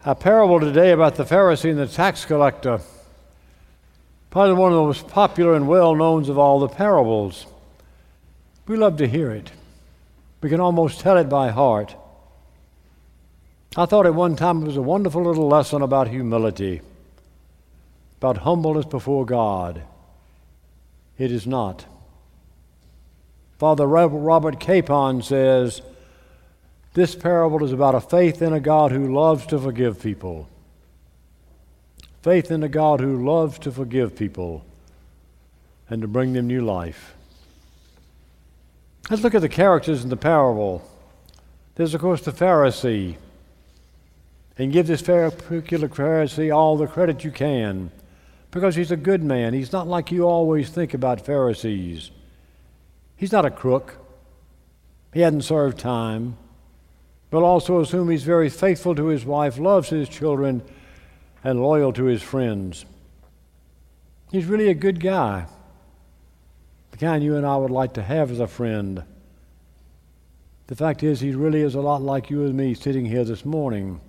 A parable today about the Pharisee and the tax collector. Probably one of the most popular and well-known of all the parables. We love to hear it. We can almost tell it by heart. I thought at one time it was a wonderful little lesson about humility, about humbleness before God. It is not. Father Robert Capon says, this parable is about a faith in a God who loves to forgive people. Faith in a God who loves to forgive people and to bring them new life. Let's look at the characters in the parable. There's, of course, the Pharisee. And give this particular Pharisee all the credit you can, because he's a good man. He's not like you always think about Pharisees. He's not a crook. He hadn't served time. But also assume he's very faithful to his wife, loves his children, and loyal to his friends. He's really a good guy, the kind you and I would like to have as a friend. The fact is, he really is a lot like you and me sitting here this morning.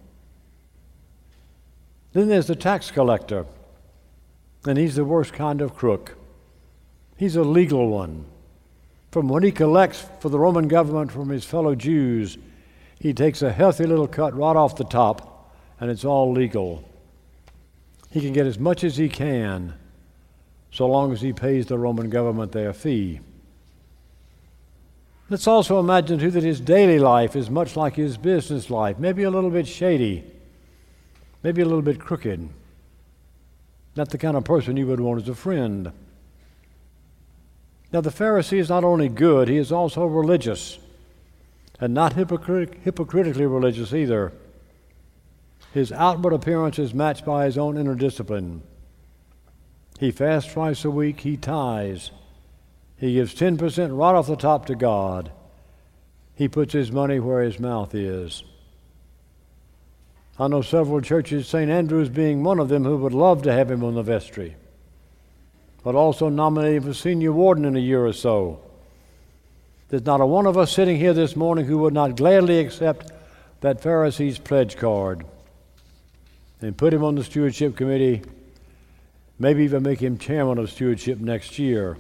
Then there's the tax collector, and he's the worst kind of crook. He's a legal one. From what he collects for the Roman government from his fellow Jews, he takes a healthy little cut right off the top, and it's all legal. He can get as much as he can, so long as he pays the Roman government their fee. Let's also imagine, too, that his daily life is much like his business life, maybe a little bit shady, maybe a little bit crooked. Not the kind of person you would want as a friend. Now, the Pharisee is not only good, he is also religious, and not hypocritically religious either. His outward appearance is matched by his own inner discipline. He fasts twice a week, he tithes. He gives 10% right off the top to God. He puts his money where his mouth is. I know several churches, St. Andrew's being one of them, who would love to have him on the vestry, but also nominate him for senior warden in a year or so. There's not a one of us sitting here this morning who would not gladly accept that Pharisee's pledge card and put him on the stewardship committee, maybe even make him chairman of stewardship next year.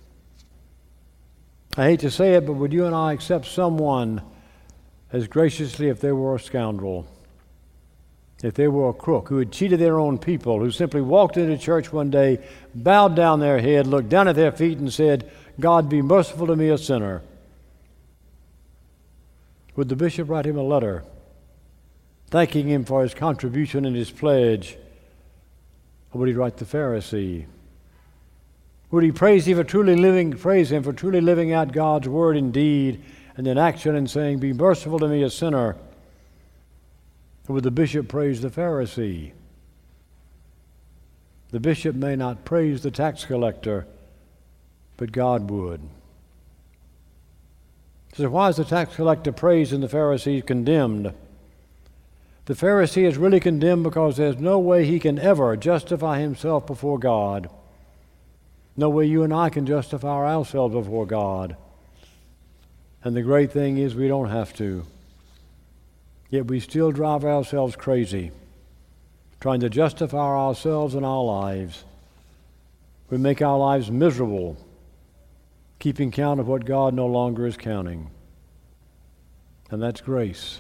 I hate to say it, but would you and I accept someone as graciously if they were a scoundrel, if they were a crook, who had cheated their own people, who simply walked into church one day, bowed down their head, looked down at their feet and said, "God, be merciful to me, a sinner"? Would the bishop write him a letter thanking him for his contribution and his pledge? Or would he write the Pharisee? Would he praise him for truly living out God's word in deed and in action and saying, "Be merciful to me, a sinner"? Or would the bishop praise the Pharisee? The bishop may not praise the tax collector, but God would. So why is the tax collector praised and the Pharisee condemned? The Pharisee is really condemned because there's no way he can ever justify himself before God. No way you and I can justify ourselves before God. And the great thing is we don't have to. Yet we still drive ourselves crazy, trying to justify ourselves and our lives. We make our lives miserable, keeping count of what God no longer is counting. And that's grace.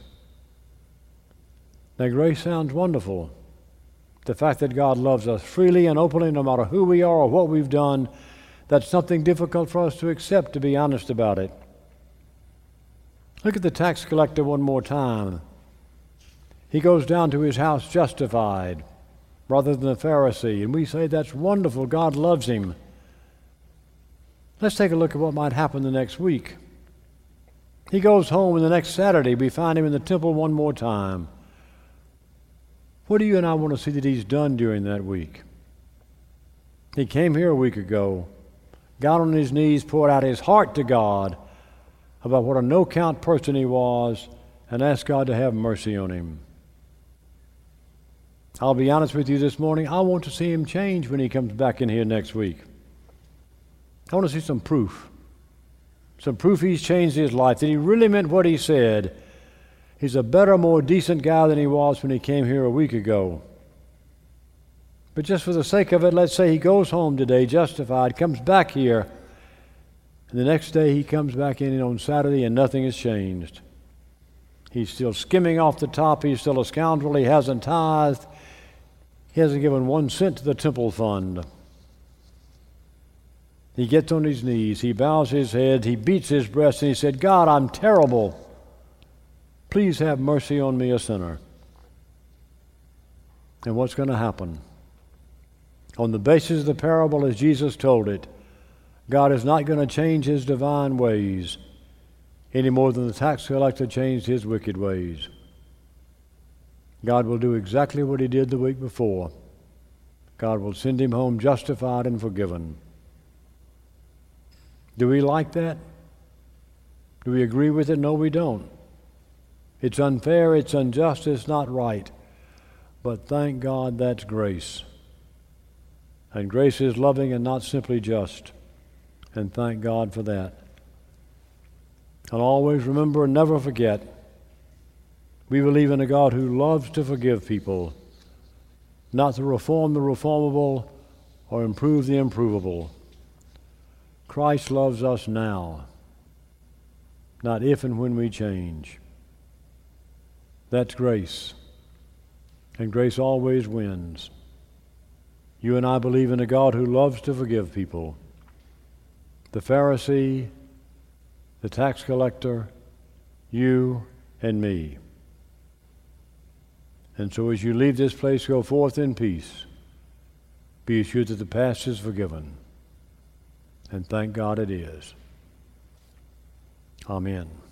Now, grace sounds wonderful. The fact that God loves us freely and openly, no matter who we are or what we've done, that's something difficult for us to accept, to be honest about it. Look at the tax collector one more time. He goes down to his house justified rather than the Pharisee, and we say that's wonderful. God loves him. Let's take a look at what might happen the next week. He goes home, and the next Saturday we find him in the temple one more time. What do you and I want to see that he's done during that week? He came here a week ago, got on his knees, poured out his heart to God about what a no-count person he was, and asked God to have mercy on him. I'll be honest with you this morning, I want to see him change when he comes back in here next week. I want to see some proof he's changed his life, that he really meant what he said, He's a better, more decent guy than he was when he came here a week ago. But just for the sake of it, let's say he goes home today justified, comes back here, and the next day he comes back in on Saturday and nothing has changed. He's still skimming off the top. He's still a scoundrel. He hasn't tithed. He hasn't given 1 cent to the temple fund. He gets on his knees. He bows his head. He beats his breast and he said, God, I'm terrible. Please have mercy on me, a sinner. And what's going to happen? On the basis of the parable as Jesus told it, God is not going to change his divine ways any more than the tax collector changed his wicked ways. God will do exactly what he did the week before. God will send him home justified and forgiven. Do we like that? Do we agree with it? No, we don't. It's unfair, it's unjust, it's not right. But thank God that's grace. And grace is loving and not simply just. And thank God for that. And always remember and never forget, we believe in a God who loves to forgive people, not to reform the reformable or improve the improvable. Christ loves us now, not if and when we change. That's grace. And grace always wins. You and I believe in a God who loves to forgive people. The Pharisee, the tax collector, you and me. And so as you leave this place, go forth in peace. Be assured that the past is forgiven. And thank God it is. Amen.